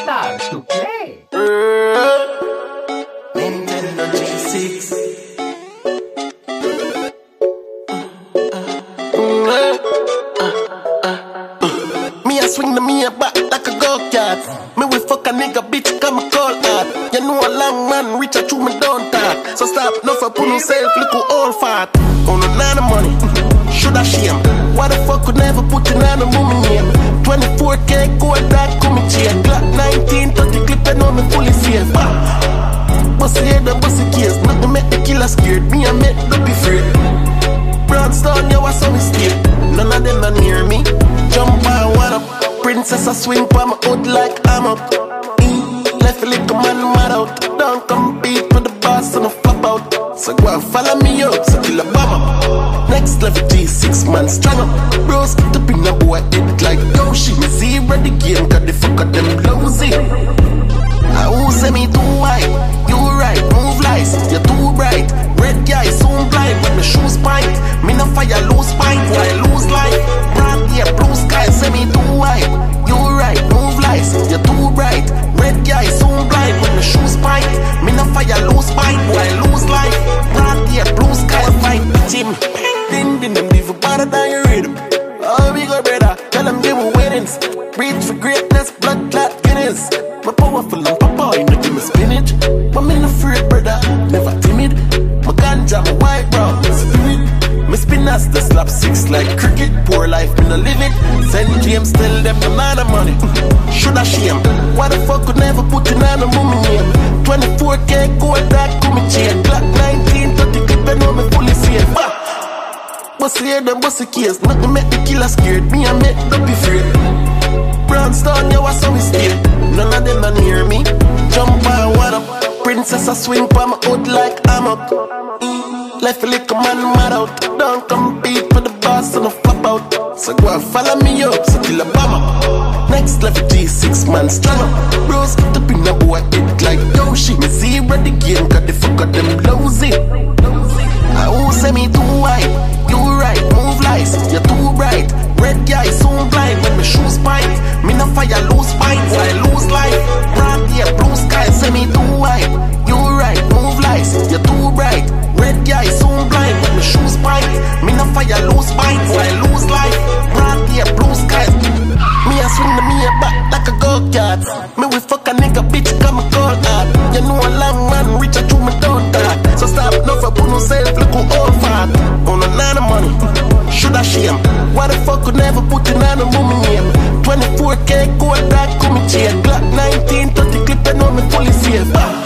Start to play. Nintendo G6. Me a swing the me a back like a go-kart. Me we fuck a nigga bitch come a call hard. You know a long man reach out to me don't talk. So stop, no for put yourself little old fat. On a nana money, should I shame? Why the fuck could never put in on a woman name? 24K gold that come in chain. Glock 19, 30 clip and know me fully safe. Bossy head and bossy case, nothing make the killer scared. Me I make no be afraid. Brownstone, you was so mistake. None of them are near me. Jump on one up. Princess I swing pa my hood like I'm up. Left a little man mad out. Don't compete with the boss and I flop out. So go and follow me up, so kill a bomber. Next level G6 man strong up. Bros get up in a boy head like Yoshi. Me zero the game cause the fuck of them blousy. I who say me too white. You right, move lies, you're too bright. Red guy soon blind when the shoes bite. Me no fire lose spine, why lose life? Broad yeah, blue sky say me too white. You right, move lies, you're too bright. Red guy soon blind when the shoes bite. Me no fire lose spine, why lose life? Broad yeah, blue sky fight team. Din din them live better than your rhythm. Oh we go brother, tell them give me winnings. Reach for greatness, blood clot Guinness. My powerful and papa, you know give me spinach. But me no afraid brother, never timid. My ganja, my white brown, spirit. Me spin as the slap six like cricket. Poor life, me no live it. St. James tell them the man of money. Should I shame? Why the fuck could never put in on a woman name? 24K gold that come in chain. Glock 19, 30 clip and know me fully safe. Bossy head and bossy case, nothing make the killer scared. Me I make no be afraid. Brownstone, you was so mistake. None of them are near me. Jump on one up. Princess I swing pa my hood like I'm up. Left a little man mad out. Don't compete with the boss and I flop out. So go and follow me up, so kill a bomber. Next level G6 man strong up. Bros get up in a boy head like Yoshi. Me zero the game cause the fuck of them blousy. I who say me too white. You right, move lies, you're too bright. Red guy soon blind when my shoes bite. Me no fire lose spine, why lose life? Broad yeah, blue sky say me too white. You right, move lies, you're too bright. Red guy soon blind when my shoes bite. Me no fire lose spine, why lose life? Broad yeah, blue skies. Me a swing the me a back like a go-kart. Me we fuck a nigga bitch come a call hard. You know a long man reach out to me don't talk. So stop no for put yourself look who all fat. On a nana money, should I shame? Why the fuck could never put in on a woman name? 24K gold that come in chain. Glock 19, 30 clip and know me fully safe.